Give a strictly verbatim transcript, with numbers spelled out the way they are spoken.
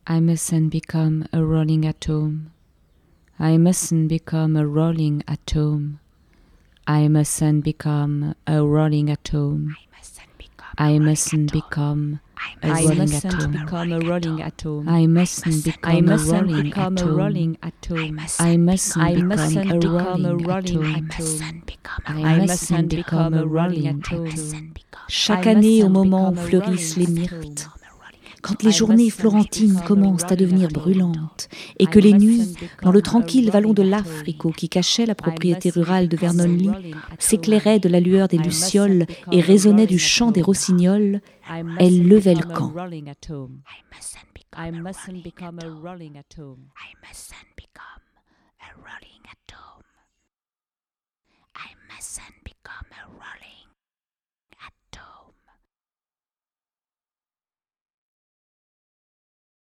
I mustn't become a rolling atom. I mustn't become a rolling atom. I mustn't become a rolling atom. I mustn't become a rolling atom. I mustn't become a rolling atom. I mustn't become a rolling atom. I mustn't become a rolling atom. Chaque année, au moment où fleurissent les myrtes, quand les journées florentines commencent à devenir brûlantes et que les nuits, dans le tranquille vallon de l'Africo qui cachait la propriété rurale de Vernonlea, s'éclairaient de la lueur des lucioles et résonnaient du chant des rossignols, elle levait le camp. I mustn't become a rolling atom.